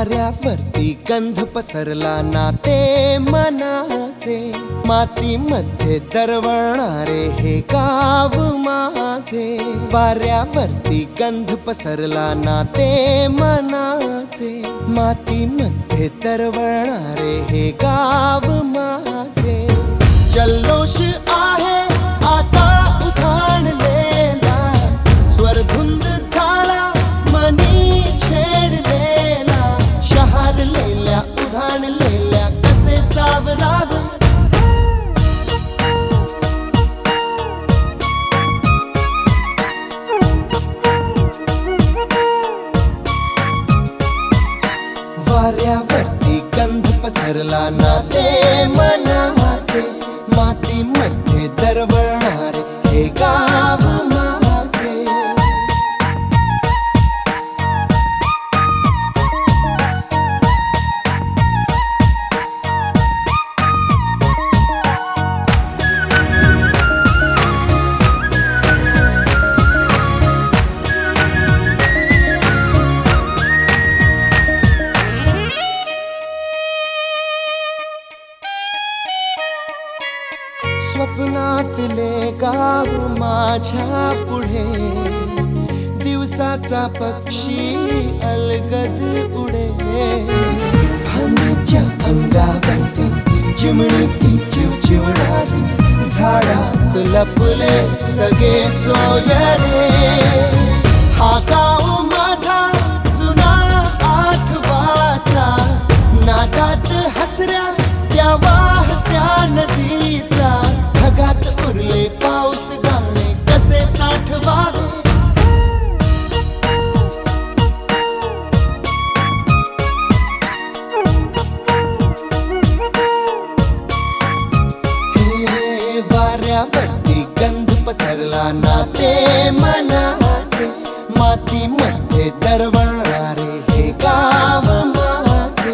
वाऱ्यावरती गंध पसरला नाते मनाचे, मातीमध्ये दरवळणारे हे गाव माझे. वाऱ्यावरती गंध पसरला नाते मनाचे, मातीमध्ये दरवळणारे हे गाव माझे. जल्लोष आहे आता उधाणलेला, स्वरधुंद झाला मनी छेडलेला. शहारलेल्या उधाणलेल्या कसे सावरावे. वाऱ्यावरती गंध पसरला नाते मनाचे, मातीमध्ये दरवळणारे हे गाव माझे. स्वप्नातले गाव माझ्या पुढे, दिवसाचा पक्षी अलगद उडे. फांदीच्या अंगावरती चिमणीती चिवचिवणारी, झाडात लपले सगळे सोयरे. हा गाव माझा जुना आठवाचा, नादात हसऱ्या त्या वाहत्या नदीचा. ढगात उरले पाऊस गाणे कसे साठवावे. हे वाऱ्यावरती गंध पसरला नाते मनाचे, मातीमध्ये दरवळणारे हे गाव माझे.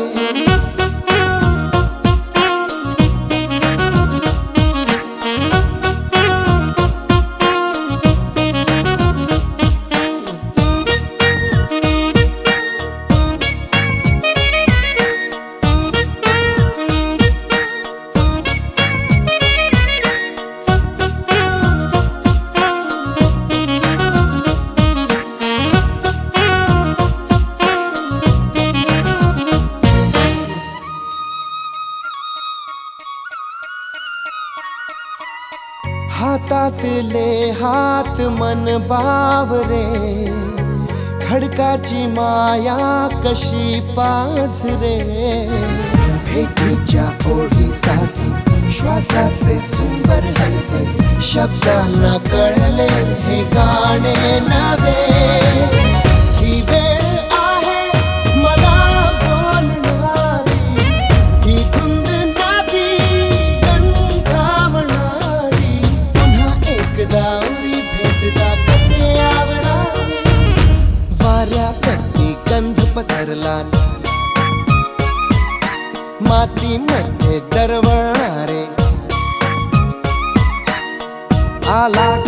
हातातले हात मन बावरे, खडकाची माया कशी पाझरे. भेटीच्या ओढीसाठी श्वासाचे झुंबर हलते, शब्दांना कळले हे गाणे नवे. ही वेळ आहे मला बोलणारी, ही धुंद नादी गंधावणारी. पुन्हा एकदा उरी भेटदा कसे आवरावे. वाऱ्यावरती गंध पसरला, मातीमध्ये दरवळणारे. आला